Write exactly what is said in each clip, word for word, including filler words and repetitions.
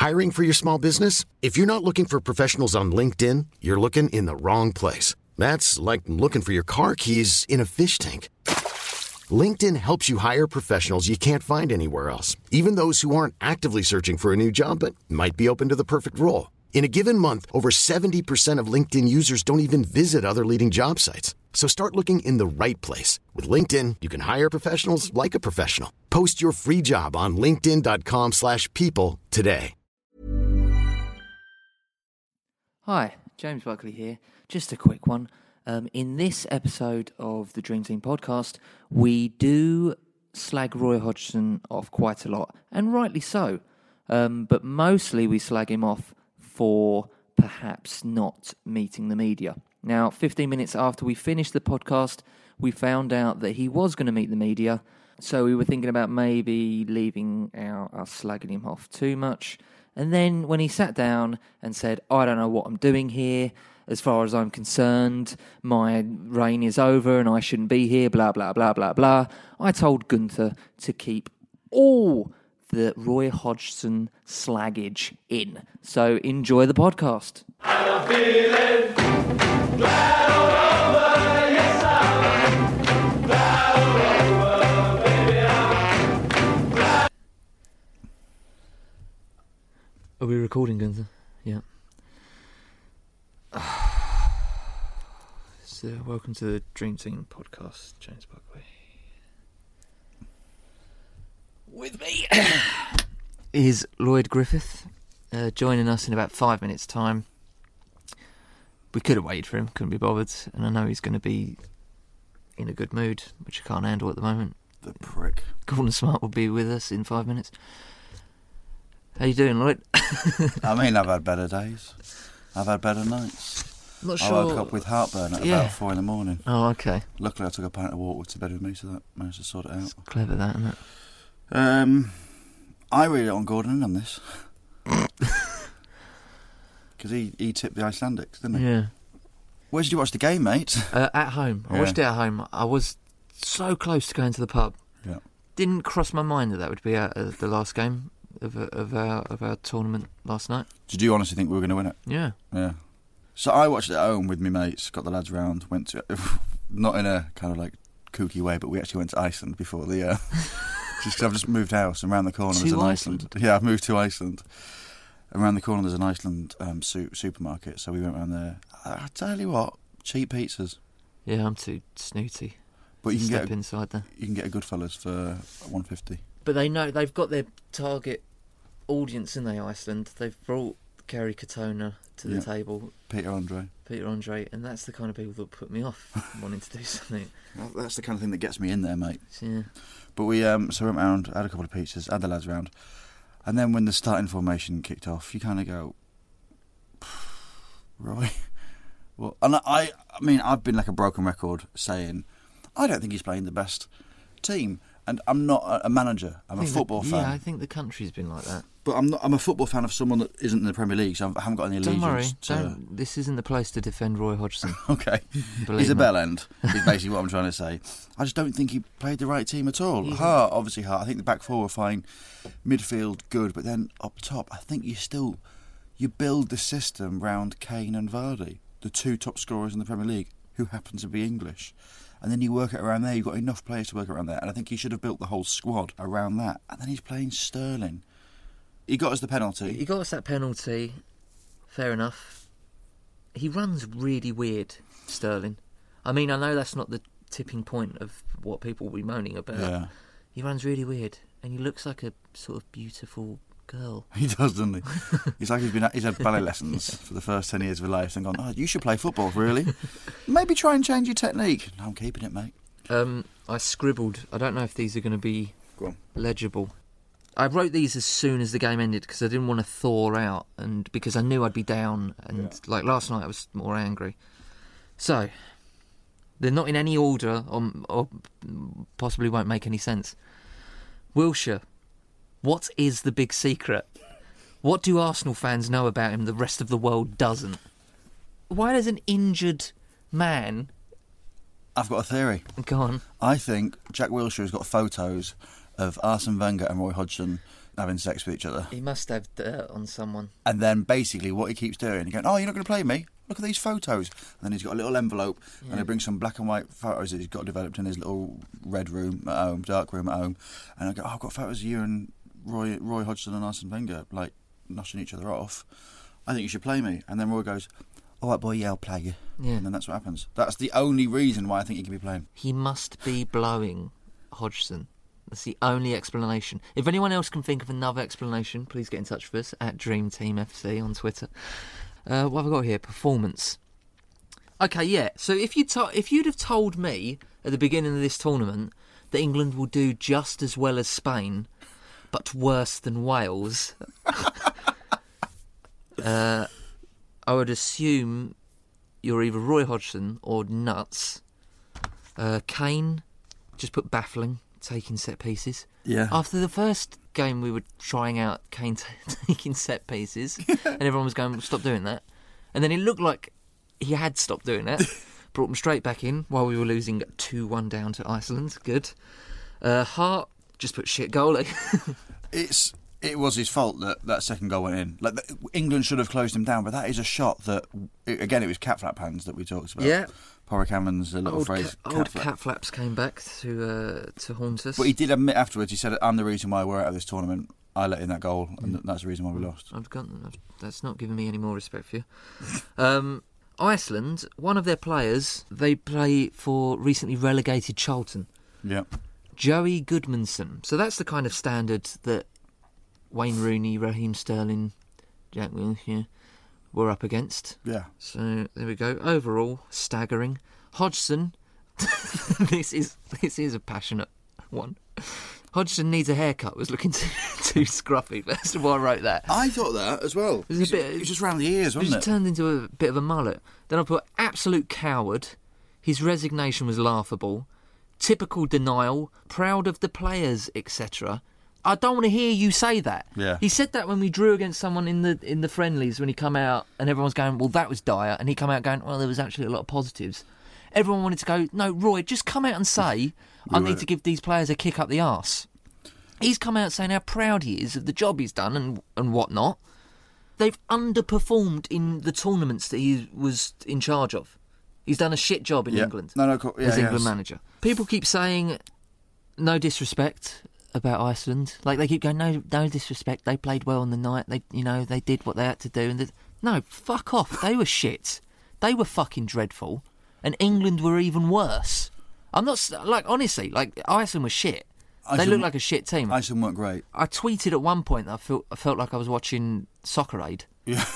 Hiring for your small business? If you're not looking for professionals on LinkedIn, you're looking in the wrong place. That's like looking for your car keys in a fish tank. LinkedIn helps you hire professionals you can't find anywhere else, even those who aren't actively searching for a new job but might be open to the perfect role. In a given month, over seventy percent of LinkedIn users don't even visit other leading job sites. So start looking in the right place. With LinkedIn, you can hire professionals like a professional. Post your free job on linkedin.com slash people today. Hi, James Buckley here. Just a quick one. Um, in this episode of the Dream Team podcast, we do slag Roy Hodgson off quite a lot, and rightly so. Um, but mostly we slag him off for perhaps not meeting the media. Now, fifteen minutes after we finished the podcast, we found out that he was going to meet the media, so we were thinking about maybe leaving our, us slagging him off too much. And then when he sat down and said, I don't know what I'm doing here, as far as I'm concerned, my reign is over and I shouldn't be here, blah, blah, blah, blah, blah, I told Gunther to keep all the Roy Hodgson slaggage in. So enjoy the podcast. I'm feeling glad all over, yes I am. Glad all over, baby, I'm glad. Are we recording, Gunther? Yeah. So, welcome to the Dream Team podcast, James Buckley. With me is Lloyd Griffith, uh, joining us in about five minutes' time. We could have waited for him, couldn't be bothered, and I know he's going to be in a good mood, which I can't handle at the moment. The prick. Gordon Smart will be with us in five minutes. How you doing, Lloyd? I mean, I've had better days. I've had better nights. Not I sure. woke up with heartburn at Yeah. about four in the morning. Oh, okay. Luckily, I took a pint of water to bed with me, so that managed to sort it out. It's clever, that, isn't it? Um, I really don't want Gordon in on this. Because he, he tipped the Icelandics, didn't he? Yeah. Where did you watch the game, mate? Uh, at home. I Yeah. watched it at home. I was so close to going to the pub. Yeah. Didn't cross my mind that that would be at, uh, the last game of uh, of our of our tournament last night. Did you honestly think we were going to win it? Yeah. Yeah. So I watched it at home with my mates, got the lads round, went to, not in a kind of like kooky way, but we actually went to Iceland before the, uh, just because I've just moved house and around the corner To there's an Iceland? Iceland. Yeah, I've moved to Iceland. Around the corner there's an Iceland um, su- supermarket, so we went around there. I, I tell you what, cheap pizzas. Yeah, I'm too snooty. But to you can step get a, inside there. you can get a Goodfellas for one fifty. But they know they've got their target audience in they Iceland. They've brought Gary Katona to the Yeah. table, Peter Andre. Peter Andre, and that's the kind of people that put me off wanting to do something. That- That's the kind of thing that gets me in there, mate. So, yeah. But we um, so went round, had a couple of pizzas, had the lads round, and then when the starting formation kicked off, you kind of go, Roy. Well, and I, I mean, I've been like a broken record saying, I don't think he's playing the best team, and I'm not a, a manager. I'm I a think football the, fan. Yeah, I think the country's been like that. But I'm not. I'm a football fan of someone that isn't in the Premier League, so I haven't got any Don't allegiance. worry, to... don't. This isn't the place to defend Roy Hodgson. Okay, Believe he's a me. bell end. Is basically what I'm trying to say. I just don't think he played the right team at all. He's- Hart, obviously Hart. I think the back four were fine, midfield good, but then up top, I think you still you build the system round Kane and Vardy, the two top scorers in the Premier League, who happen to be English. And then you work it around there. You've got enough players to work around there, and I think he should have built the whole squad around that. And then he's playing Sterling. He got us the penalty. He got us that penalty. Fair enough. He runs really weird, Sterling. I mean, I know that's not the tipping point of what people will be moaning about. Yeah. He runs really weird, and he looks like a sort of beautiful girl. He does, doesn't he? He's like he's been he's had ballet lessons for the first ten years of his life and gone, oh, you should play football, really? Maybe try and change your technique. No, I'm keeping it, mate. Um, I scribbled. I don't know if these are going to be Go on. legible. I wrote these as soon as the game ended because I didn't want to thaw out, and because I knew I'd be down. And Yeah. like last night, I was more angry. So they're not in any order, or, or possibly won't make any sense. Wilshere, what is the big secret? What do Arsenal fans know about him the rest of the world doesn't? Why does an injured man I've got a theory. go on? I think Jack Wilshere has got photos of Arsene Wenger and Roy Hodgson having sex with each other. He must have dirt on someone. And then basically what he keeps doing, he going, oh, you're not going to play me? Look at these photos. And then he's got a little envelope Yeah. and he brings some black and white photos that he's got developed in his little red room at home, dark room at home. And I go, oh, I've got photos of you and Roy Roy Hodgson and Arsene Wenger, like, noshing each other off. I think you should play me. And then Roy goes, all right, boy, yeah, I'll play you. Yeah. And then that's what happens. That's the only reason why I think he can be playing. He must be blowing Hodgson. That's the only explanation. If anyone else can think of another explanation, please get in touch with us at Dream Team F C on Twitter. Uh, what have I got here? Performance. Okay, yeah. So if you to- if you'd have told me at the beginning of this tournament that England will do just as well as Spain, but worse than Wales, uh, I would assume you're either Roy Hodgson or nuts. Uh, Kane, just put baffling, taking set pieces. Yeah. After the first game, we were trying out Kane t- taking set pieces, and everyone was going, well, stop doing that. And then it looked like he had stopped doing that. Brought him straight back in while we were losing two one down to Iceland. Good. Uh, Hart, just put shit goalie. It's It was his fault that that second goal went in. Like the, England should have closed him down, but that is a shot that, it, again, it was cat flap hands that we talked about. Yeah. Porrick Hammond's a little Old, phrase. ca- cat old flap. cat flaps came back to uh, to haunt us. But he did admit afterwards, he said, I'm the reason why we're out of this tournament. I let in that goal, and that's the reason why we lost. I've got, I've, that's not giving me any more respect for you. um, Iceland, one of their players, they play for recently relegated Charlton. Yeah. Joey Goodmanson. So that's the kind of standard that Wayne Rooney, Raheem Sterling, Jack Wilshere were up against. Yeah. So there we go. Overall, staggering. Hodgson, this is this is a passionate one. Hodgson needs a haircut. Was looking too, too scruffy. First of all, I wrote that. I thought that as well. It was a bit- it was just round the ears, It wasn't just it? turned into a bit of a mullet. Then I put absolute coward. His resignation was laughable. Typical denial. Proud of the players, et cetera. I don't want to hear you say that. Yeah. He said that when we drew against someone in the in the friendlies when he come out and everyone's going, well, that was dire, and he come out going, well, there was actually a lot of positives. Everyone wanted to go, no, Roy, just come out and say, I were- need to give these players a kick up the arse. He's come out saying how proud he is of the job he's done and and whatnot. They've underperformed in the tournaments that he was in charge of. He's done a shit job in Yeah. England No, no, cool. Yeah, as England yes. manager. People keep saying, no disrespect about Iceland. Like, they keep going, no no disrespect. They played well on the night. They, you know, they did what they had to do. And they, no, fuck off. They were shit. They were fucking dreadful. And England were even worse. I'm not, s- like, honestly, like, Iceland was shit. They Iceland- looked like a shit team. Iceland weren't great. I tweeted at one point that I felt, I felt like I was watching Soccer Aid. Yeah.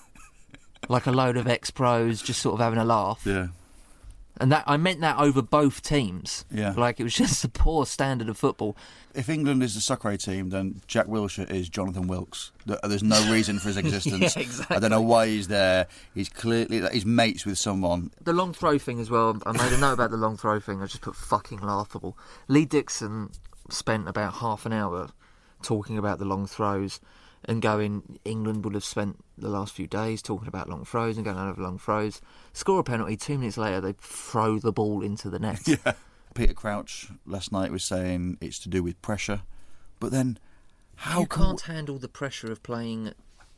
Like a load of ex-pros just sort of having a laugh. Yeah. And that I meant that over both teams. Yeah. Like, it was just a poor standard of football. If England is the soccer A team, then Jack Wilshere is Jonathan Wilkes. Th- There's no reason for his existence. Yeah, exactly. I don't know why he's there. He's clearly he's mates with someone. The long throw thing as well. I made a note about the long throw thing. I just put fucking laughable. Lee Dixon spent about half an hour talking about the long throws and going, England would have spent the last few days talking about long throws and going over long throws. Score a penalty, two minutes later they throw the ball into the net. Yeah. Peter Crouch last night was saying it's to do with pressure, but then how you can can't handle the pressure of playing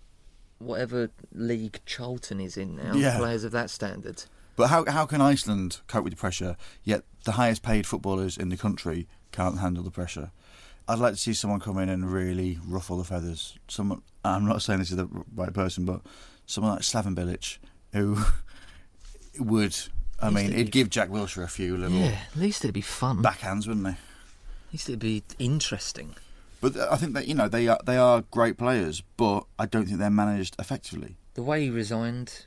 whatever league Charlton is in now. Yeah. Players of that standard. But how how can Iceland cope with the pressure? Yet the highest paid footballers in the country can't handle the pressure. I'd like to see someone come in and really ruffle the feathers. Someone, I'm not saying this is the right person, but someone like Slaven Bilic, who would, I Used mean, to he'd be- give Jack Wilshere a few little Yeah, at least it'd be fun. backhands, wouldn't he? At least it'd be interesting. But I think that, you know, they are they are great players, but I don't think they're managed effectively. The way he resigned,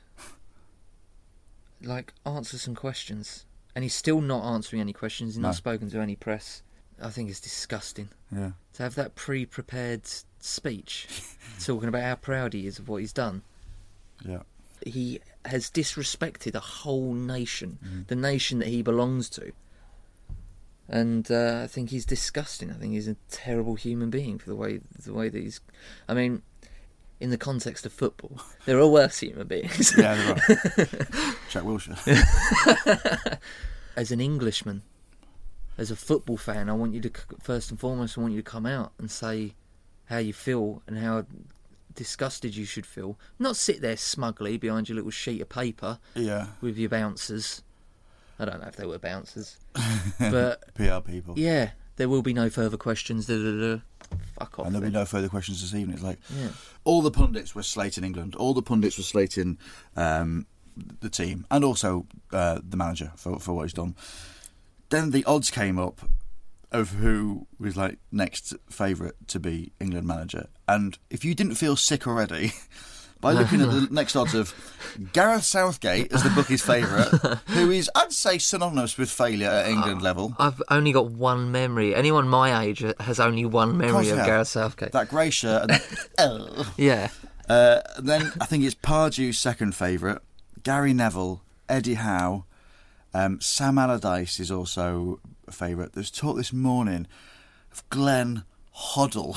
like, answer some questions. And he's still not answering any questions. He's No. not spoken to any press. I think it's disgusting. Yeah. To have that pre-prepared speech talking about how proud he is of what he's done. Yeah. He has disrespected a whole nation, Mm. the nation that he belongs to. And uh, I think he's disgusting. I think he's a terrible human being for the way the way that he's... I mean, in the context of football, there are worse human beings. Yeah, they're right. Jack Wilshere. As an Englishman, as a football fan, I want you to, c- first and foremost, I want you to come out and say how you feel and how disgusted you should feel. Not sit there smugly behind your little sheet of paper Yeah. with your bouncers. I don't know if they were bouncers. But, P R people. yeah, there will be no further questions. Da, da, da. Fuck off. And there'll be then. no further questions this evening. It's like Yeah. all the pundits were slating England. All the pundits were slating um, the team and also uh, the manager for, for what he's done. Then the odds came up of who was like next favourite to be England manager. And if you didn't feel sick already, by looking at the next odds of Gareth Southgate as the bookie's favourite, who is, I'd say, synonymous with failure at England level. I've only got one memory. Anyone my age has only one memory course of you have. Gareth Southgate. That grey shirt. And oh. Yeah. Uh, then I think it's Pardew's second favourite. Gary Neville, Eddie Howe, um, Sam Allardyce is also a favourite. There's talk this morning of Glenn Hoddle.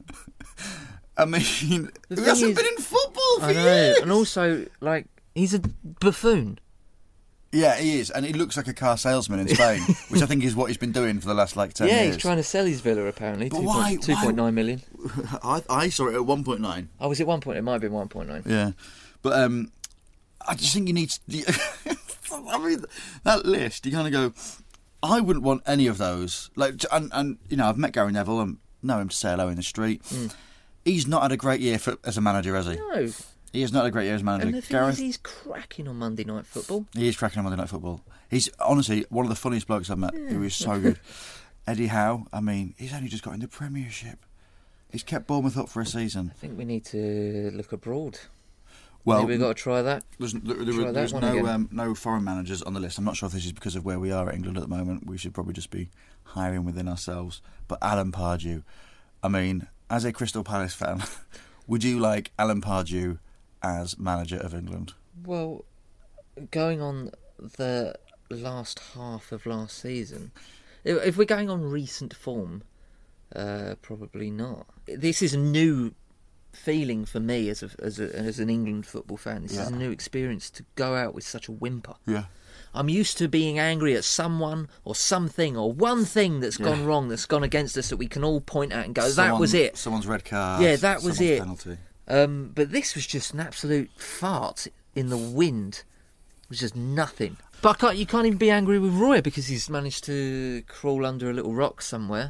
I mean, The he thing hasn't is- been in football for I know. years. And also, like, he's a buffoon. Yeah, he is, and he looks like a car salesman in Spain, which I think is what he's been doing for the last like ten yeah, years. he's trying to sell his villa, apparently. But two why- point- two point nine million. I, I saw it at one point nine. Oh, was it one point? It might have been one point nine. Yeah, but um, I just think you need. To, I mean, that list. You kind of go. I wouldn't want any of those. Like, and, and you know, I've met Gary Neville and know him to say hello in the street. Mm. He's not had a great year for, as a manager, has he? No. He has not had a great year as a manager. And the thing Gareth, is, he's cracking on Monday Night Football. he is cracking on Monday Night Football. He's honestly one of the funniest blokes I've met. Who is so good. Eddie Howe. I mean, he's only just got in the Premiership. He's kept Bournemouth up for a season. I think we need to look abroad. Well, Maybe we've got to try that. There's, there, there, Try that there's one no again. um, no foreign managers on the list. I'm not sure if this is because of where we are at England at the moment. We should probably just be hiring within ourselves. But Alan Pardew, I mean, as a Crystal Palace fan, would you like Alan Pardew as manager of England? Well, going on the last half of last season, if if we're going on recent form, uh, probably not. This is a new feeling for me as a, as a, as an England football fan. This is Yeah. a new experience to go out with such a whimper. Yeah. I'm used to being angry at someone or something or one thing that's gone Yeah. wrong, that's gone against us, that we can all point at and go, that was it. Someone's red card. Yeah, that was someone's it. Penalty. Um, but this was just an absolute fart in the wind. It was just nothing. But I can't, you can't even be angry with Roy because he's managed to crawl under a little rock somewhere.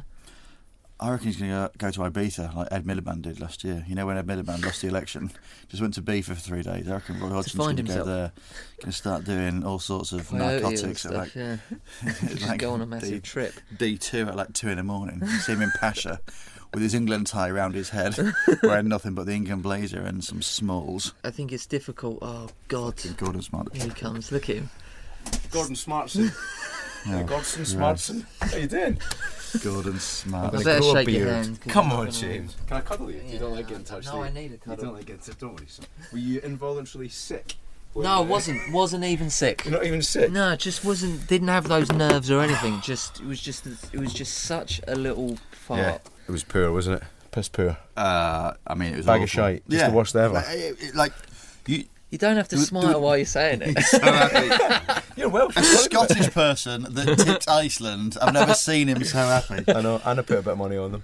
I reckon he's going to go to Ibiza like Ed Miliband did last year. You know when Ed Miliband lost the election, just went to Ibiza for three days. I reckon Roy Hodgson's going find to go himself. there, going to start doing all sorts of Coyote and narcotics at stuff, like, yeah. Just like go on a massive D- trip. D two at like two in the morning. See him in Pasha with his England tie round his head, wearing nothing but the England blazer and some smalls. I think it's difficult. Oh, God. Gordon Smart. Here he comes. Look at him. Gordon Smartson. Yeah. Gordon Smartson. How you doing? Gordon Smart. I Like, better grow a shake your beard. hand. 'cause Come I'm on, gonna- James. Can I cuddle you? You don't like getting touched, No, do you? I need a You cuddle. don't like getting touched, don't worry. son. Were you involuntarily sick? No, I wasn't. Wasn't even sick. You're not even sick? No, just wasn't. Didn't have those nerves or anything. Just it was just it was just such a little fart. Yeah. It was poor, wasn't it? Piss poor. Uh, I mean, it was Bag of awful. shite. Just the worst ever. Like, it- it- like you, You don't have to Do- smile do- while you're saying it. so happy. You're Welsh. A Scottish person that tipped Iceland. I've never seen him so happy. I know, and I put a bit of money on them.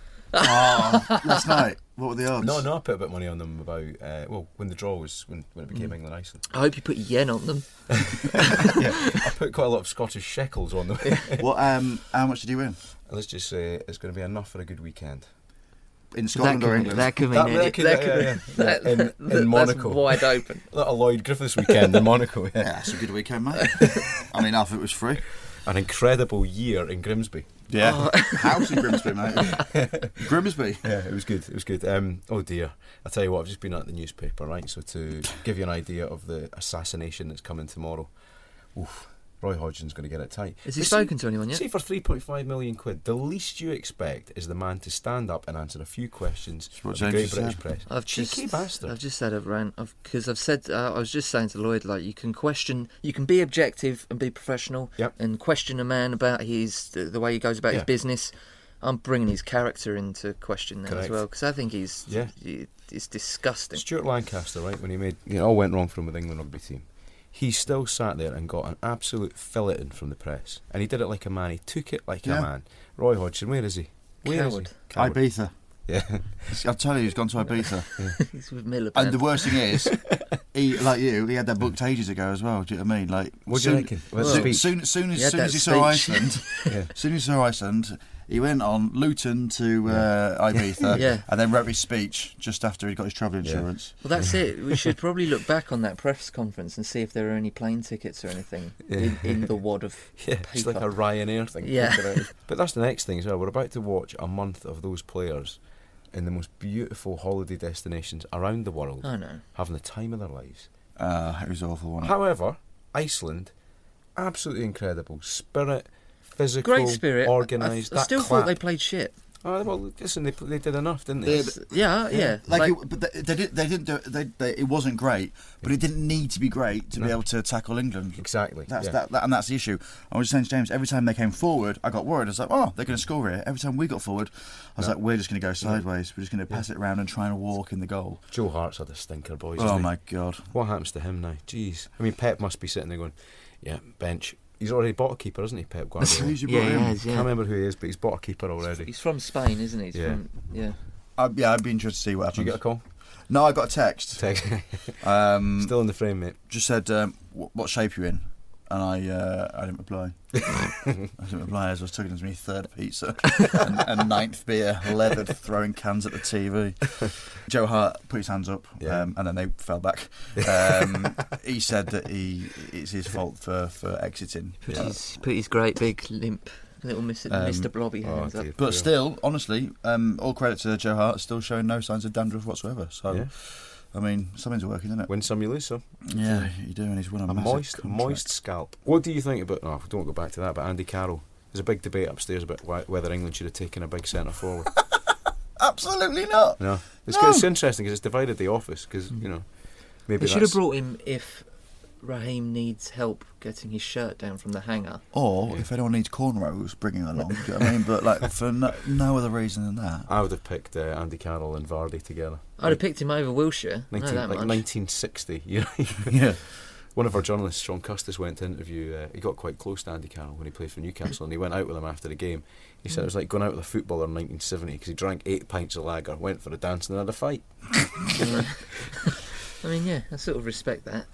Oh, last night. What were the odds? No, no, I put a bit of money on them about, uh, well, when the draw was, when, when it became England Iceland. I hope you put yen on them. Yeah, I put quite a lot of Scottish shekels on them. What? Um, how much did you win? Let's just say it's going to be enough for a good weekend. In That Scotland could, or mean, England? that could mean That- any- that could- that yeah, could- yeah, yeah. that- Yeah, in- in that's Monaco. wide open. Not a Lloyd Griffiths weekend in Monaco, yeah. Yeah, that's a good weekend, mate. I mean, half of it was free. An incredible year in Grimsby. Yeah. House in Grimsby, mate. Grimsby. Yeah, it was good. It was good. Um, oh dear, I tell you what, I've just been at the newspaper, right? So to give you an idea of the assassination that's coming tomorrow, oof, Roy Hodgson's going to get it tight. Has he But spoken see, to anyone yet? See, for three point five million quid, the least you expect is the man to stand up and answer a few questions what of the James great has British said. press. I've Cheeky just, bastard. I've just had a rant because I've said uh, I was just saying to Lloyd, like, you can question, you can be objective and be professional, Yep. and question a man about his the, the way he goes about his Yeah. business. I'm bringing his character into question now as Correct. well because I think he's Yeah. he, it's disgusting. Stuart Lancaster, right, when he made, you know, it all went wrong for him with the England rugby team. He still sat there and got an absolute filleting from the press. And he did it like a man. He took it like Yeah. a man. Roy Hodgson, where is he? Where is Coward. he? Coward. Ibiza. Yeah. I'll tell you, he's gone to Ibiza. He's with Miller. And the Band. worst thing is, he like you, he had that booked ages ago as well. Do you know what I mean? Like, What do you reckon? About the Soon, speech? soon, soon as He had soon that as he saw speech. Iceland, Yeah. soon as he saw Iceland, he went on Luton to uh, Ibiza, Yeah. and then wrote his speech just after he got his travel insurance. Well, that's it. We should probably look back on that press conference and see if there are any plane tickets or anything in, in the wad of Yeah, paper. it's like a Ryanair thing. Yeah. But that's the next thing as well. We're about to watch a month of those players in the most beautiful holiday destinations around the world, I know. having the time of their lives. Uh, it was awful. Wasn't it? However, Iceland, absolutely incredible. Spirit, physical, Great spirit. organised. I, I that still clap. thought they played shit. Oh, well, listen, they, they did enough, didn't they? They- Yeah, yeah. Like, Like, it, but they, they, did, they didn't do it. They, they, it wasn't great, but it didn't need to be great to be No. able to tackle England. Exactly. That's yeah. that, that, and that's the issue. I was saying to James, every time they came forward, I got worried. I was like, oh, they're going to score here. Every time we got forward, I was No. like, we're just going to go sideways. We're just going to pass it around and try and walk in the goal. Joe Hart's had a stinker, boys. Oh hasn't he? my god! What happens to him now? Jeez. I mean, Pep must be sitting there going, yeah, bench. He's already bought a keeper, hasn't he, Pep Guardiola? Who's you yeah, brought he in? has, yeah. Can't remember who he is, but he's bought a keeper already. He's from Spain, isn't he? He's Yeah. From, yeah. Uh, yeah, I'd be interested to see what Did you happens. get a call? No, I got a text. Text. Um, Still in the frame, mate. just said, um, "What what shape you in?" And I, uh, I didn't reply. I didn't reply as I was talking to me third pizza and, and ninth beer, leathered, throwing cans at the T V. Joe Hart put his hands up, Yeah. um, and then they fell back. Um, he said that he it's his fault for, for exiting. Put, Uh, his, put his great big limp little Mister Um, Mister Blobby oh, hands up. dear. But still, honestly, um, all credit to Joe Hart, still showing no signs of dandruff whatsoever. So, Yeah. I mean, something's working, isn't it? Win some, you lose some. Yeah, you do, and he's won a, A massive moist, contract. moist scalp. What do you think about? No, don't go back to that. But Andy Carroll. There's a big debate upstairs about why, whether England should have taken a big centre forward. Absolutely not. No, it's, No. it's interesting because it's divided the office. Because you know, maybe They should have that's- brought him if Raheem needs help getting his shirt down from the hanger. Or Yeah. if anyone needs cornrows, bring him along. Do you know what I mean? But like for no, no other reason than that. I would have picked uh, Andy Carroll and Vardy together. I'd have picked him over Wilshere. I know nineteen, that like much. nineteen sixty. You know, Yeah. one of our journalists, Sean Custis, went to interview. Uh, he got quite close to Andy Carroll when he played for Newcastle, and he went out with him after the game. He said it was like going out with a footballer in nineteen seventy because he drank eight pints of lager, went for a dance, and had a fight. I mean, yeah, I sort of respect that.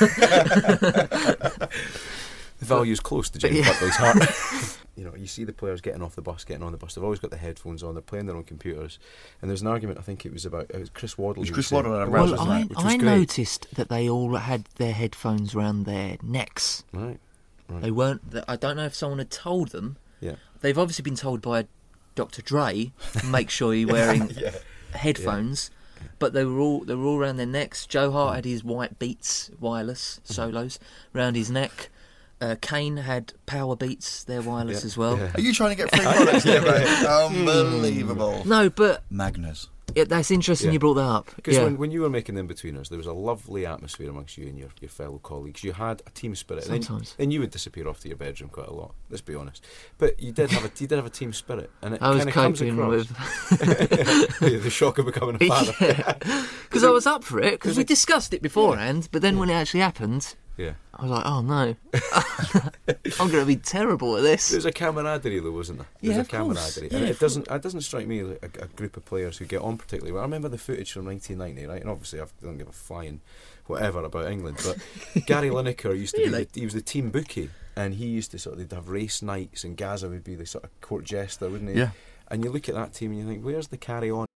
The value's close to James Yeah. Buckley's heart. You know, you see the players getting off the bus, getting on the bus. They've always got the headphones on. They're playing their own computers. And there's an argument. I think it was about it was Chris Waddle. It was who Chris said- Waddle and it Ralph, was, Well, wasn't I, it? Which was I great. noticed that they all had their headphones round their necks. Right. Right. They weren't. I don't know if someone had told them. Yeah. They've obviously been told by Doctor Dre, make sure you're wearing headphones. But they were all they were all around their necks. Joe Hart had his white Beats wireless solos round his neck. Uh, Kane had Power Beats, they're wireless Yeah, as well. yeah. Are you trying to get free products here, mate? Unbelievable. No, but Magnus. it, that's interesting Yeah. you brought that up. Because Yeah. when, when you were making the in-betweeners, there was a lovely atmosphere amongst you and your, your fellow colleagues. You had a team spirit. And then- Sometimes. Then you would disappear off to your bedroom quite a lot. Let's be honest. But you did have a you did have a team spirit, and it I was kind of comes coping across. with the shock of becoming a father. because I was up for it because we discussed it beforehand. But then when it actually happened, Yeah. I was like, oh no, I'm going to be terrible at this. There's a camaraderie, though, wasn't there? There's Yeah, a of course. camaraderie, Yeah, and it of doesn't. It doesn't strike me like a, a group of players who get on particularly well. I remember the footage from nineteen ninety, right? And obviously, I don't give a flying whatever about England, but Gary Lineker used to Really? be. The, he was the team bookie, and he used to sort of they'd have race nights, and Gaza would be the sort of court jester, wouldn't he? Yeah. And you look at that team, and you think, where's the carry on?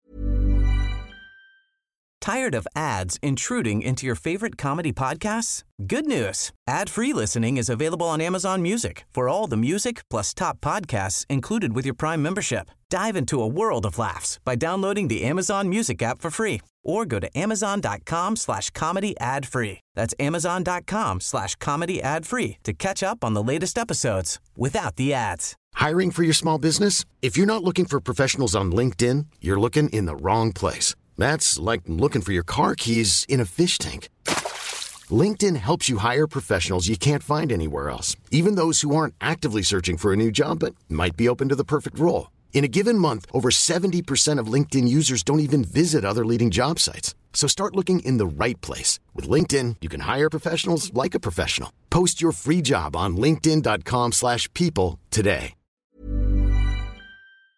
Tired of ads intruding into your favorite comedy podcasts? Good news. Ad-free listening is available on Amazon Music for all the music plus top podcasts included with your Prime membership. Dive into a world of laughs by downloading the Amazon Music app for free or go to amazon.com slash comedy ad free. That's amazon.com slash comedy ad free to catch up on the latest episodes without the ads. Hiring for your small business? If you're not looking for professionals on LinkedIn, you're looking in the wrong place. That's like looking for your car keys in a fish tank. LinkedIn helps you hire professionals you can't find anywhere else, even those who aren't actively searching for a new job but might be open to the perfect role. In a given month, over seventy percent of LinkedIn users don't even visit other leading job sites. So start looking in the right place. With LinkedIn, you can hire professionals like a professional. Post your free job on linkedin.com slash people today.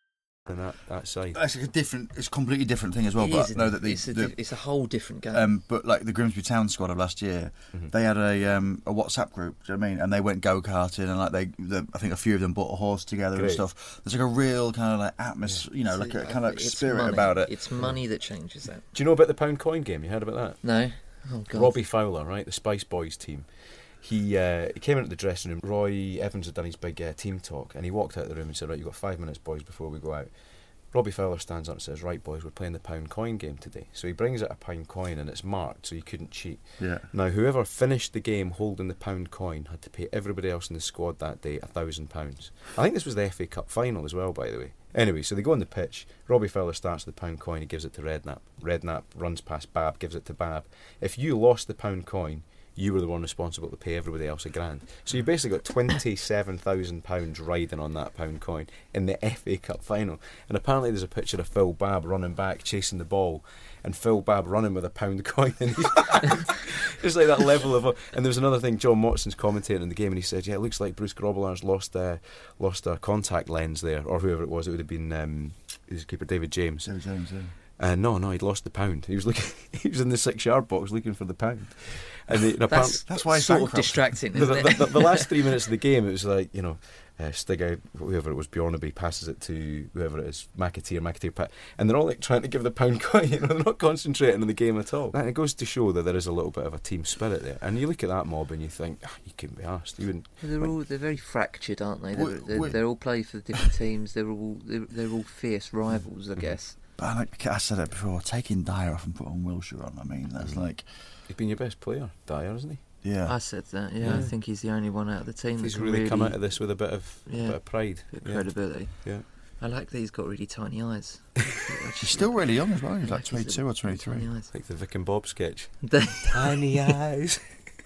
And that, that side. It's like a different, it's a completely different thing as well. It but is, I know that the, it's, a, the it's a whole different game. um, but like the Grimsby Town squad of last year, Mm-hmm. they had a um, a WhatsApp group. Do you know what I mean? And they went go karting, and like they, the, I think a few of them bought a horse together Great. and stuff. There's like a real kind of like atmosphere, you know, like a kind of It's spirit money. about it. It's money that changes that. Do you know about the pound coin game? You heard about that? No? Oh, God. Robbie Fowler, right, the Spice Boys team. He uh, he came into the dressing room. Roy Evans had done his big uh, team talk, and he walked out of the room and said, "Right, you've got five minutes, boys, before we go out." Robbie Fowler stands up and says, "Right, boys, we're playing the pound coin game today." So he brings out a pound coin, and it's marked, so you couldn't cheat. Yeah. Now, whoever finished the game holding the pound coin had to pay everybody else in the squad that day a thousand pounds. I think this was the F A Cup final as well, by the way. Anyway, so they go on the pitch. Robbie Fowler starts with the pound coin. He gives it to Redknapp. Redknapp runs past Bab, gives it to Bab. If you lost the pound coin, you were the one responsible to pay everybody else a grand. So you basically got twenty-seven thousand pounds riding on that pound coin in the F A Cup final. And apparently there's a picture of Phil Babb running back, chasing the ball, and Phil Babb running with a pound coin in his hand. It's like that level of... And there's another thing, John Watson's commentating in the game, and he said, yeah, it looks like Bruce Grobbelaar's lost, uh, lost a contact lens there, or whoever it was. It would have been um, his keeper, David James. David James, yeah. Uh, no, no, he'd lost the pound. He was looking. He was in the six-yard box looking for the pound. And, the, and That's, apparently, That's why he's sort of bankrupt. distracting, the, isn't the, it? the, the last three minutes of the game, it was like, you know, uh, Stig, whoever it was, Bjornaby passes it to whoever it is, McAteer, McAteer, pa- and they're all like trying to give the pound coin. You know, they're not concentrating on the game at all. And it goes to show that there is a little bit of a team spirit there. And you look at that mob and you think, ah, you couldn't be asked. You wouldn't. They're all they're very fractured, aren't they? They're, Wait, they're, wait. they're all play for the different teams. They're all they're, they're all fierce rivals, I guess. But like I said it before, taking Dyer off and putting Wilshere on, I mean, that's like, He's been your best player, Dyer, isn't he? yeah. I said that. Yeah, I Yeah. think he's the only one out of the team He's that's really, really come out of this with a bit of, Yeah. bit of pride. bit of Yeah. credibility. Yeah. I like that he's got really tiny eyes. He's still really young as well. He's like He's twenty-two or got twenty-three. tiny eyes. Like the Vic and Bob sketch. They- Tiny eyes.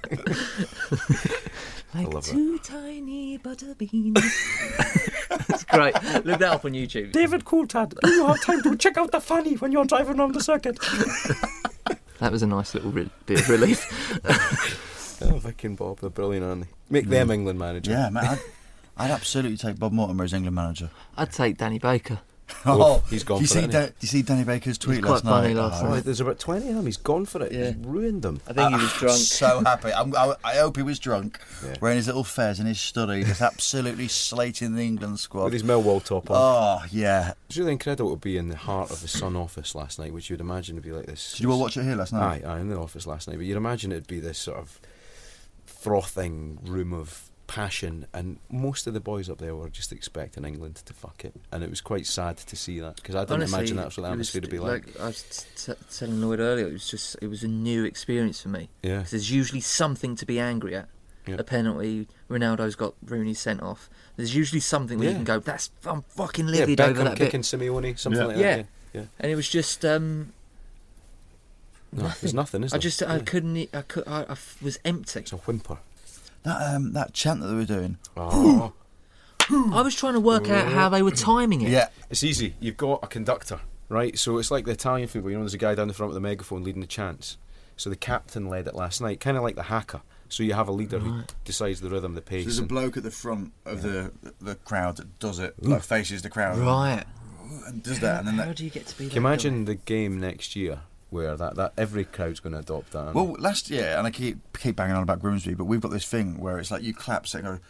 like love that. two tiny butter beans. It's great. Look that up on YouTube. David Coulthard, do you have time to check out the fanny when you're driving around the circuit? That was a nice little re- bit of relief. Oh, Vic and Bob, they're brilliant, aren't they? Make them England manager. Yeah, man. I'd, I'd absolutely take Bob Mortimer as England manager. I'd take Danny Baker. Oh, he's gone do you for see it, Da- hasn't do you see Danny Baker's tweet quite last funny night? last Oh, Oh, night. there's about twenty of them. He's gone for it. Yeah. He's ruined them. I think he was drunk. So happy. I'm, I, I hope he was drunk, Yeah. wearing his little fez in his study, just absolutely slating the England squad. With his Millwall top on. Oh, yeah. It's really incredible to be in the heart of the Sun office last night, which you'd imagine would be like this. Did you all watch it here last night? Aye, aye, in the office last night. But you'd imagine it'd be this sort of frothing room of passion, and most of the boys up there were just expecting England to fuck it, and it was quite sad to see that, because I didn't Honestly, imagine that's what the it was atmosphere would be like. I was t- t- telling Lloyd earlier, it was just it was a new experience for me. Yeah. 'Cause there's usually something to be angry at. Yeah. A penalty, Ronaldo's got Rooney sent off. There's usually something where Yeah. you can go, "That's I'm fucking Yeah, livid over Beckham that bit." kicking Simeone, something Yeah. like Yeah. that. Yeah, yeah. And it was just um, No, nothing. there's nothing, is I there? just I Yeah. couldn't. e- I could. I, I f- was empty. It's a whimper. That um, that chant that they were doing. Oh. I was trying to work out how they were timing it. Yeah. It's easy. You've got a conductor, right? So it's like the Italian football. You know, there's a guy down the front with a megaphone leading the chants. So the captain led it last night, kind of like the haka. So you have a leader who decides the rhythm, the So pace. there's a and- bloke at the front of the the crowd that does it, like faces the crowd, Right. and does that, and then How that. do you get to be? Can that you imagine guy? the game next year where that, that every crowd's going to adopt that? aren't Well, last year, and I keep keep banging on about Grimsby, but we've got this thing where it's like you clap, so it goes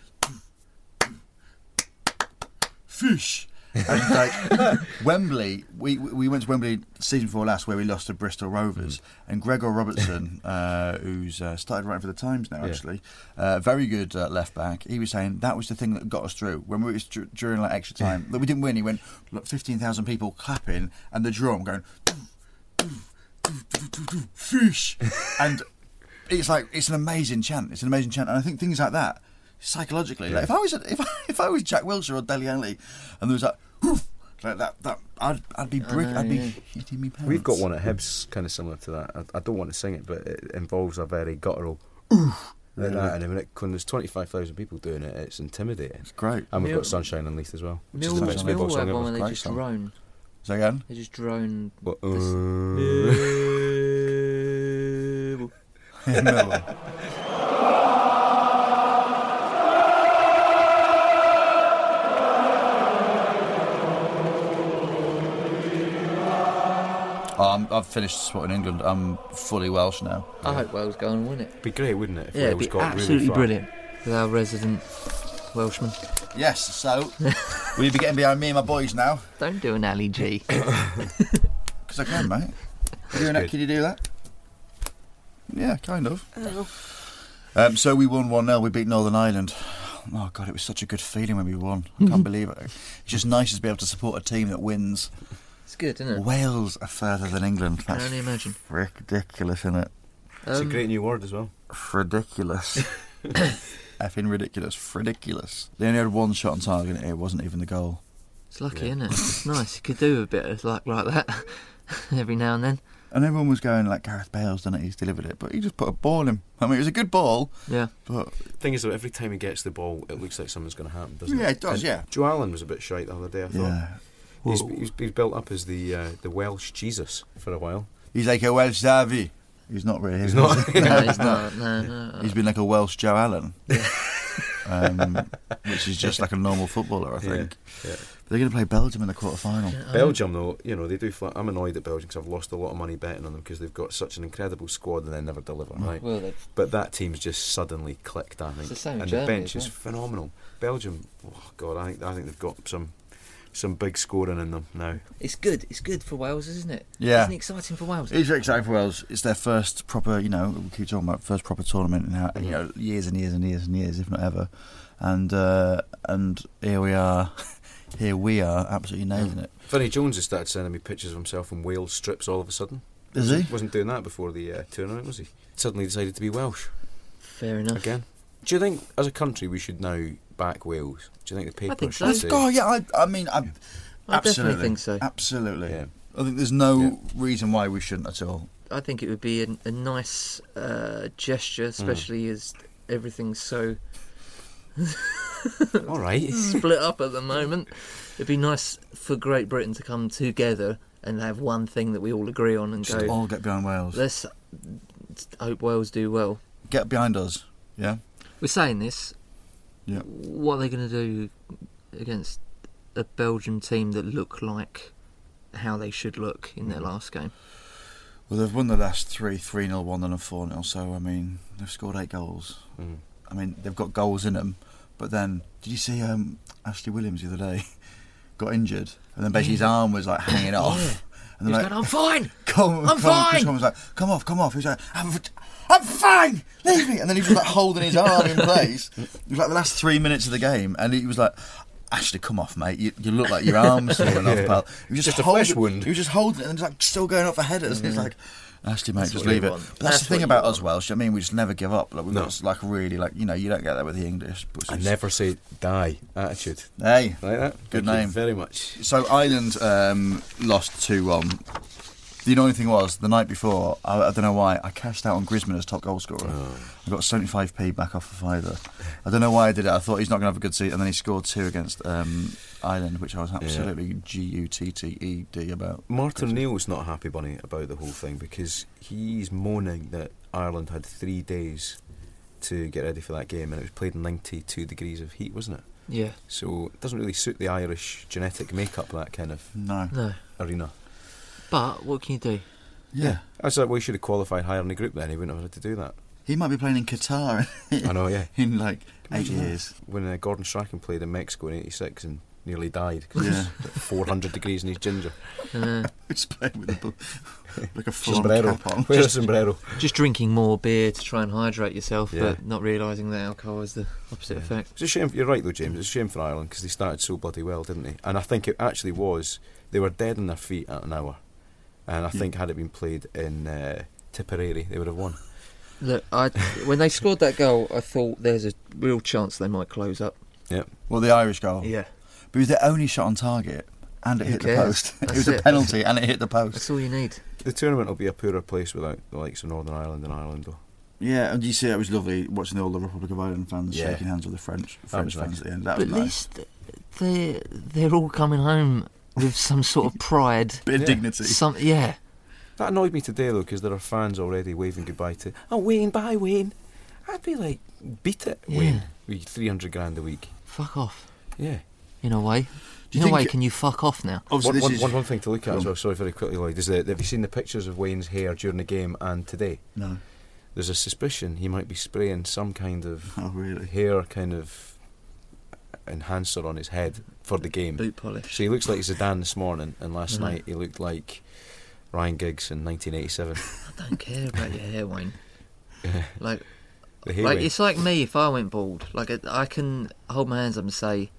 fish. And like Wembley, we we went to Wembley season before last where we lost to Bristol Rovers, and Gregor Robertson, uh, who's uh, started writing for the Times now, Yeah. actually, uh, very good uh, left back. He was saying that was the thing that got us through when we was dur- during like extra time. That we didn't win. He went look, fifteen thousand people clapping and the drum going fish, and it's like it's an amazing chant. It's an amazing chant, and I think things like that. Psychologically, like if I was if I, if I was Jack Wilshere or Dele Alli, and there was like, "Whoof," like that, that I'd I'd be brick, know, I'd be yeah. hitting me pants. We've got one at Hibs kind of similar to that. I, I don't want to sing it, but it involves a very guttural oof like that. And when, it, when there's twenty-five thousand people doing it, it's intimidating. It's great. And we've Mill- got Sunshine and Leith as well, which is Millwall, the best football Millwall song have one ever. where they Great just song. drone. So again, They just drone. What, uh, Millwall. I've finished supporting England. I'm fully Welsh now. I hope Wales go and win it. It'd be great, wouldn't it? If Yeah, it'd Wales be got absolutely really far. brilliant with our resident Welshman. Yes, so will you be getting behind me and my boys now? Don't do an Ali G. Because I can, mate. Are you doing that? good. Can you do that? Yeah, kind of. Um, so we won one nil. We beat Northern Ireland. Oh, God, it was such a good feeling when we won. I can't believe it. It's just nice to be able to support a team that wins. It's good, isn't it? Wales are further than England. I can That's only imagine. ridiculous, isn't it? It's a Um, great new word as well. Ridiculous. Effing ridiculous. Ridiculous. They only had one shot on target and it wasn't even the goal. It's lucky, Yeah. isn't it? It's nice. You could do a bit of luck like that every now and then. And everyone was going like, Gareth Bale's done it, he's delivered it. But he just put a ball in. I mean, it was a good ball, Yeah. but Thing is, though, every time he gets the ball, it looks like something's going to happen, doesn't it? Yeah, it does, And yeah. Joe Allen was a bit shite the other day, I thought. yeah. He's, he's, he's built up as the uh, the Welsh Jesus for a while. He's like a Welsh Xavi. He's not really. He's is not. he? No, he's not. No, no. no. He's been like a Welsh Joe Allen. um, which is just like a normal footballer, I think. Yeah, yeah. They're going to play Belgium in the quarter final. Um, Belgium, though, you know, they do. Fly, I'm annoyed at Belgium because I've lost a lot of money betting on them because they've got such an incredible squad and they never deliver. Right, Well, they've but that team's just suddenly clicked. I think, the same with and Germany the bench as is well. phenomenal. Belgium, oh God, I think I think they've got some some big scoring in them now. It's good. It's good for Wales, isn't it? Yeah. Isn't it exciting for Wales? It's very exciting for Wales. It's their first proper, you know, we keep talking about first proper tournament in how, you know, years and years and years and years, if not ever. And uh, and here we are, here we are, absolutely nailing it. Vinnie Jones has started sending me pictures of himself in Wales strips all of a sudden. Is wasn't, he? Wasn't doing that before the uh, tournament, was he? Suddenly decided to be Welsh Fair enough. again. Do you think, as a country, we should now back Wales? Do you think the paper think should so. say? Oh yeah, I, I mean, I, I absolutely definitely think so. Absolutely. Yeah. I think there's no Yeah. reason why we shouldn't at all. I think it would be a, a nice uh, gesture, especially as everything's so All right. split up at the moment. It'd be nice for Great Britain to come together and have one thing that we all agree on and Just go, all get behind Wales. let's hope Wales do well. Get behind us. Yeah. We're saying this. Yeah. What are they going to do against a Belgium team that look like how they should look in their last game? Well, they've won the last three, three nil, one nil and four nil, so, I mean, they've scored eight goals. Mm. I mean, they've got goals in them, but then, did you see um, Ashley Williams the other day? Got injured, and then basically his arm was, like, hanging off. And He's they're like, going, I'm fine! come, I'm come, fine! Chris Coleman was like, come off, come off. He was like, I'm, I'm fine, leave me. And then he was like holding his arm in place. It was like the last three minutes of the game, and he was like, Ashley, come off, mate. You, you look like your arm's falling off, pal. He was just, Just a holding, flesh wound. He was just holding it and like still going up for headers. And he's like, Ashley, mate, That's just what leave you it. want. But that's, That's the thing what about you us want. Welsh. I mean, we just never give up. Like we've No. got like really like you know you don't get that with the English. But I it's- never say die attitude. Hey, Like that? Good Thank you name. very much. so Ireland um, lost two one. The annoying thing was the night before. I, I don't know why I cashed out on Griezmann as top goal scorer. I got seventy-five p back off the fiver. I don't know why I did it. I thought he's not going to have a good season, and then he scored two against um, Ireland, which I was absolutely G U T T E D about. Martin Neal's not happy, Bunny, about the whole thing because he's moaning that Ireland had three days to get ready for that game and it was played in ninety-two degrees of heat, wasn't it? Yeah. So it doesn't really suit the Irish genetic makeup, that kind of No. No. arena. But what can you do? Yeah. I said, well, he should have qualified higher in the group then. He wouldn't have had to do that. He might be playing in Qatar I know, yeah. in like eight years. When uh, Gordon Strachan played in Mexico in eighty-six and nearly died because Yeah. it was four hundred degrees and he's ginger. Uh, Just playing with a bu- like a full Sombrero. cap on. Where's a sombrero? just drinking more beer to try and hydrate yourself, Yeah. but not realising that alcohol has the opposite effect. It's a shame. You're right, though, James. It's a shame for Ireland because they started so bloody well, didn't they? And I think it actually was. They were dead on their feet at an hour, and I think had it been played in uh, Tipperary, they would have won. Look, I, when they scored that goal, I thought there's a real chance they might close up. Yep. Well, the Irish goal. Yeah. But it was their only shot on target, and it Who hit cares? the post. It That's was a it. penalty, and it hit the post. That's all you need. The tournament will be a poorer place without the likes of Northern Ireland and Ireland, though. Yeah, and you see, it was lovely watching all the Republic of Ireland fans Yeah. shaking hands with the French French was fans nice. at the end. That But was at nice. least they're, they're all coming home with some sort of pride. Bit of Yeah. dignity. Some, yeah. That annoyed me today, though, because there are fans already waving goodbye to, oh, Wayne, bye, Wayne. I'd be like, beat it, Yeah. Wayne. With three hundred grand a week. Fuck off. Yeah. In a way. Do you In a way, think- can you fuck off now? Obviously, One, this one, is one, one thing to look at Go as on. well, sorry, very quickly, Lloyd, is that have you seen the pictures of Wayne's hair during the game and today? no. There's a suspicion he might be spraying some kind of Oh, really? hair kind of enhancer on his head for the game. Boot polish. So he looks like Zidane this morning, and last Right. night he looked like Ryan Giggs in nineteen eighty-seven. I don't care about your hair, Wayne. Like, The hair like Wayne. it's like me if I went bald. Like I, I can hold my hands up and say,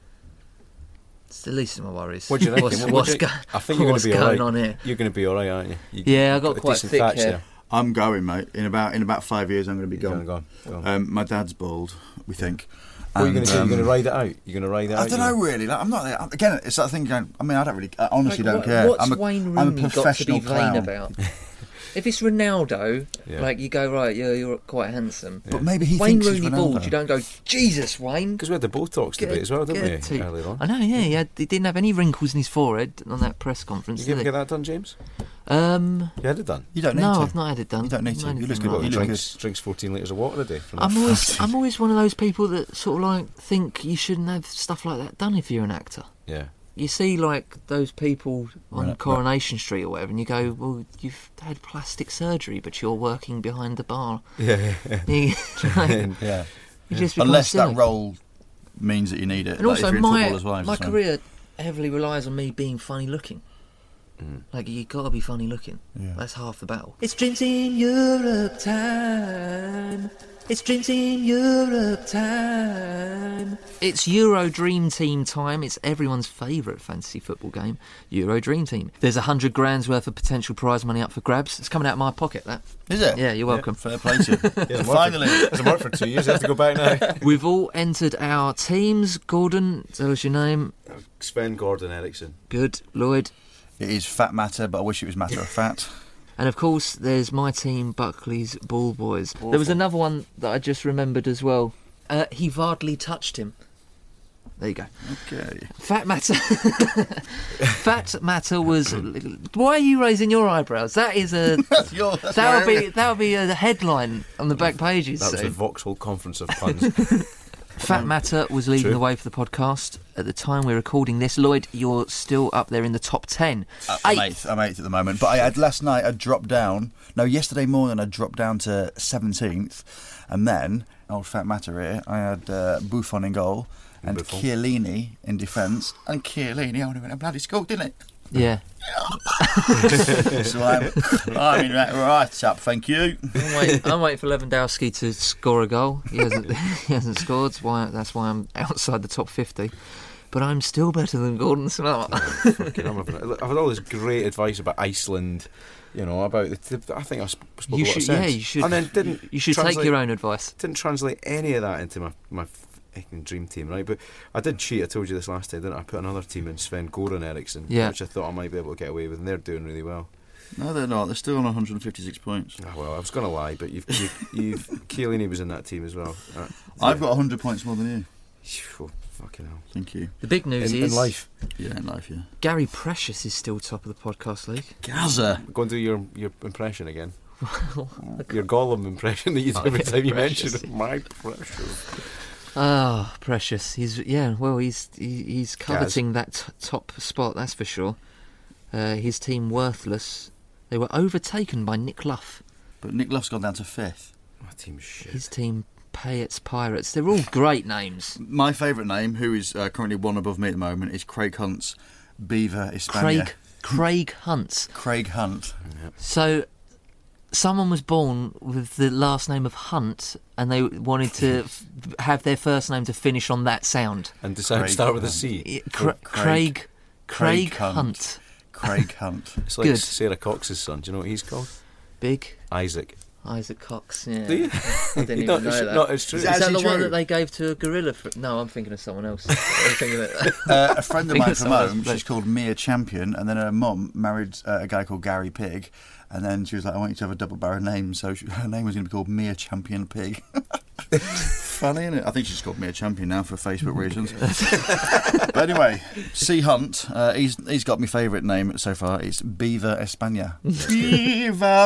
it's the least of my worries. What do you reckon? What's, What- what's, what do go- you- I think you're going what's to be going alright. on here? You're going to be alright, aren't you? you Yeah, I you've got a quite decent thick thatch hair. there. I'm going, mate. In about in about five years, I'm going to be You're gone. gone, gone. Um, my dad's bald, we think. What are you going And, to do? You're going um, to ride it out? You're going to ride it out? I don't know, really. Like, I'm not. I'm, again, it's that thing. Going, I mean, I don't really. I honestly Like, don't what- care. What's I'm a, Wayne I'm a Rooney got to be professional vain clown. about? If it's Ronaldo, Yeah. like you go right, yeah, you're quite handsome. But maybe he Wayne thinks Rooney he's bald, Ronaldo. you don't go, Jesus, Wayne. Because we had the Botox Get- debate as well, didn't we, get to- earlier on? I know, yeah, he, had, he didn't have any wrinkles in his forehead on that press conference. You Did ever he? get that done, James? Um, You had it done? You don't need no, to. I've not had it done. You don't need to. Not You anything look like good. Well, You he look drinks, drinks fourteen litres of water a day. From I'm that. always, I'm always one of those people that sort of like think you shouldn't have stuff like that done if you're an actor. Yeah. You see, like those people on Right, Coronation Street or whatever, and you go, "Well, you've had plastic surgery, but you're working behind the bar." Yeah. You, like, Yeah. you just become Unless silly. that role means that you need it. And like if also, you're in my football as well, my so- career heavily relies on me being funny looking. Mm. Like you got to be funny looking. Yeah. That's half the battle. It's Dreams in Europe time. It's Dreams in Europe time. It's Euro Dream Team time. It's everyone's favourite fantasy football game, Euro Dream Team. There's a hundred grand's worth of potential prize money up for grabs. It's coming out of my pocket, that. Is it? Yeah, you're welcome. Fair play to you. Hasn't worked Finally. For, hasn't worked for two years. You have to go back now. We've all entered our teams. Gordon, tell us your name. Sven Gordon Eriksson. Good. Lloyd. It is fat matter, but I wish it was matter of fat. And of course, there's my team, Buckley's Ball Boys. There was another one that I just remembered as well. Uh, he hardly touched him. There you go. Okay. Fat Matter. Fat Matter was. Why are you raising your eyebrows? That is a. That's your, that's That would my be area. that would be a headline on the back pages. That was the soon. Vauxhall Conference of Puns. Fat Matter was leading True. the way for the podcast at the time we're recording this. Lloyd, you're still up there in the top ten. Uh, I'm Eighth. eighth. I'm eighth at the moment. But I had last night. I dropped down. No, yesterday morning I dropped down to seventeenth, and then old fat matter here. I had uh, Buffon in goal and Buffon. Chiellini in defence, and Chiellini only went a bloody scored, didn't it? Yeah. So I'm, I'm in right, right up. Thank you. I'm waiting, I'm waiting for Lewandowski to score a goal. He hasn't. He hasn't scored. That's why. That's why I'm outside the top fifty. But I'm still better than Gordon Smart. Fucking, I'm having, I've had all this great advice about Iceland. You know about the. the I think I sp- spoke You a lot should. of sense. Yeah, you should. And then didn't. You should translate, take your own advice. Didn't translate any of that into my my fucking dream team, right? But I did cheat. I told you this last day, didn't I? I put another team in Sven Goran Eriksson, Yeah. which I thought I might be able to get away with, and they're doing really well. No, they're not. They're still on one hundred fifty-six points. Oh, well, I was going to lie, but you've, you've, you've Chiellini was in that team as well. Uh, I've got one hundred points more than you. oh, fucking hell. Thank you. The big news In, is in life, Yeah, in life, yeah. Gary Precious is still top of the podcast league. Gaza. go and do your your impression again. Your Gollum impression that you do Oh, every yeah, time you Precious. mention it. My precious. Ah, Precious. He's yeah. Well, he's he, he's coveting that t- top spot. That's for sure. Uh, his team worthless. They were overtaken by Nick Luff. But Nick Luff's gone down to fifth. My team's shit. His team Payet's Pirates. They're all great names. My favourite name, who is uh, currently one above me at the moment, is Craig Hunt's Beaver Hispania. Craig Craig Hunt. Craig Hunt. So, someone was born with the last name of Hunt, and they wanted to f- have their first name to finish on that sound. And to sound Craig start with a Hunt. C. Yeah, Cra- Craig- Craig Craig, Craig Hunt. Hunt. Craig Hunt. It's like Good. Sarah Cox's son. Do you know what he's called? Big Isaac. Isaac Cox. Yeah. Do you? I didn't even No, know it's, that. no, it's true. Is Is that actually the one true? that they gave to a gorilla? For... No, I'm thinking of someone else. I'm thinking of it. Uh, a friend of Think mine of from someone else, home, but- she's called Mia Champion, and then her mum married uh, a guy called Gary Pig, and then she was like, I want you to have a double barrel name, so she, her name was going to be called Mia Champion Pig. Funny, isn't it? I think she's called Mia Champion now for Facebook reasons. But anyway, C Hunt, uh, he's he's got my favourite name so far. It's Beaver España. Beaver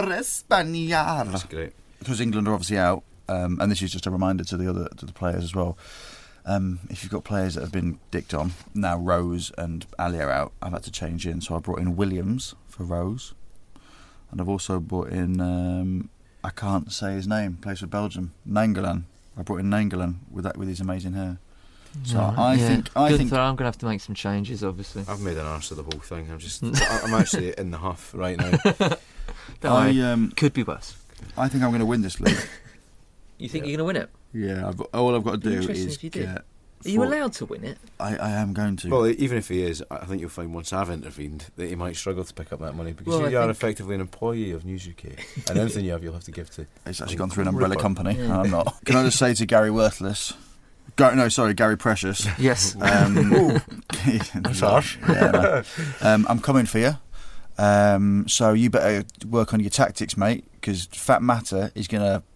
España. That's great. Because England are obviously out, um, and this is just a reminder to the other to the players as well. Um, if you've got players that have been dicked on, now Rose and Ali are out, I've had to change in. So I brought in Williams for Rose. And I've also brought in, um, I can't say his name, plays for Belgium, Nangolan. I brought in Nangolan with that with his amazing hair. So Right, I yeah. think I Good think for- I'm going to have to make some changes, obviously. I've made an arse of the whole thing. I'm just, I- I'm actually in the huff right now. Don't I worry. um Could be worse. I think I'm going to win this league. You think you're going to win it? Yeah, I've, all I've got to Be do interesting is if you did. get. Are you four- allowed to win it? I, I am going to. Well, even if he is, I think you'll find once I've intervened that he might struggle to pick up that money because Well, you I are think- effectively an employee of News U K, and anything you have, you'll have to give to. It's actually gone through an umbrella Ripper. company, Yeah. and I'm not. Can I just say to Gary Worthless? Gar- no, sorry, Gary Precious. Yes. Um, That's harsh. Yeah, no. um, I'm coming for you. Um, so you better work on your tactics, mate, because Fat Matter is going to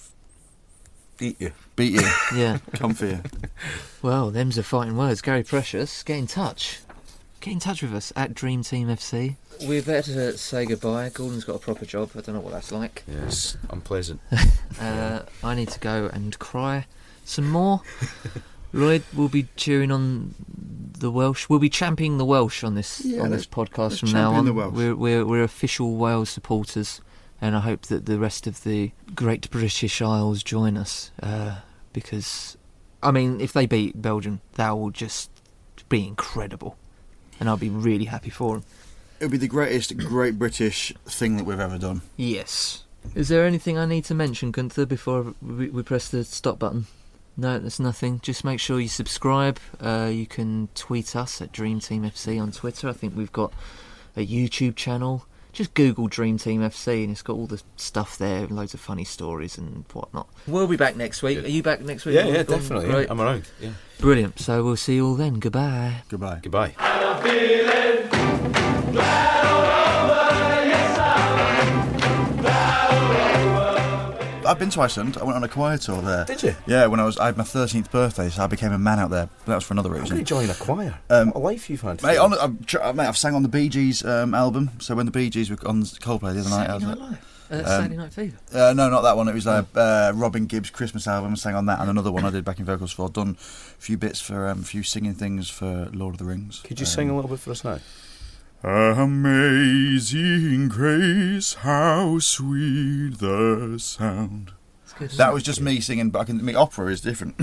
Eat you. beat you. Yeah. Come for you. Well, them's the fighting words. Gary Precious, get in touch. Get in touch with us at Dream Team F C. We're better to say goodbye. Gordon's got a proper job. I don't know what that's like. Yes, unpleasant. Uh, I need to go and cry some more. Lloyd will be cheering on the Welsh. We'll be championing the Welsh on this Yeah, on let's- this podcast let's from now champion on. the Welsh. We're, we're we're official Wales supporters, and I hope that the rest of the Great British Isles join us. Uh, because, I mean, if they beat Belgium, that will just be incredible, and I'll be really happy for them. It'll be the greatest Great British thing that we've ever done. Yes. Is there anything I need to mention, Gunther, before we, we press the stop button? No, there's nothing. Just make sure you subscribe. Uh, you can tweet us at Dream Team F C on Twitter. I think we've got a YouTube channel. Just Google Dream Team F C and it's got all the stuff there, loads of funny stories and whatnot. We'll be back next week. Good. Are you back next week? Yeah, yeah, Gordon? definitely. Great. Yeah, I'm around. Yeah. Brilliant. So we'll see you all then. Goodbye. Goodbye. Goodbye. And I'm feeling glad all over, yes I am glad all over. I've been to Iceland. I went on a choir tour there. Did you? Yeah, when I was I had my thirteenth birthday, so I became a man out there. But that was for another I'm going to reason. join a choir. Um, what a life you've had. Mate, on, I've, tr- mate, I've sang on the Bee Gees um, album. So when the Bee Gees were on Coldplay the other night, I was Saturday like, Night Live. Uh, Saturday Night Fever. Uh, no, not that one. It was uh, uh, Robin Gibb's Christmas album. I sang on that, and another one I did backing vocals for. Done a few bits for um, a few singing things for Lord of the Rings. Could you um, sing a little bit for us now? Amazing grace, how sweet the sound. It's good, isn't That it? was just me singing, but I can. My opera is different.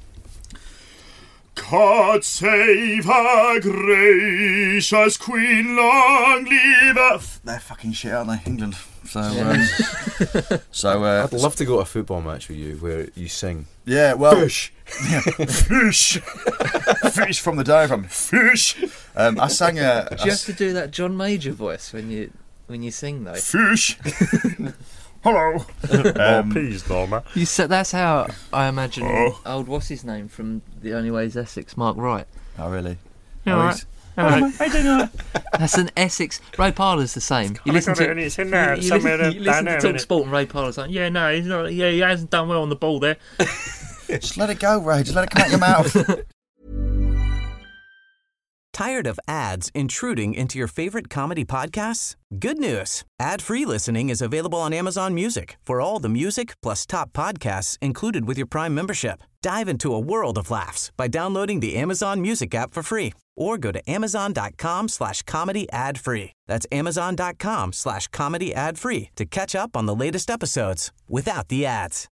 God save our gracious Queen, long live her. They're fucking shit, aren't they, England? So, um, so uh, I'd love to go to a football match with you where you sing. yeah, well, Fish. Yeah. Fish, fish from the diaphragm. Fish. Um, I sang a, Do you have to do that John Major voice when you when you sing though? fish. Hello. Um, please, Norma. You said that's how I imagine Oh. old what's his name from The Only Way Is Essex, Mark Wright. oh, really? Yeah, Oh, right. he's- That's an Essex. Ray Parler's the same. You listen to it's in there, you, you somewhere listen, you listen down to there, Talk innit? Sport and Ray Parler's like, yeah, no, he's not. Yeah, he hasn't done well on the ball there. Just let it go, Ray. Just let it come out your mouth. Tired of ads intruding into your favorite comedy podcasts? Good news. Ad-free listening is available on Amazon Music for all the music plus top podcasts included with your Prime membership. Dive into a world of laughs by downloading the Amazon Music app for free or go to amazon.com slash comedy ad free. That's amazon.com slash comedy ad free to catch up on the latest episodes without the ads.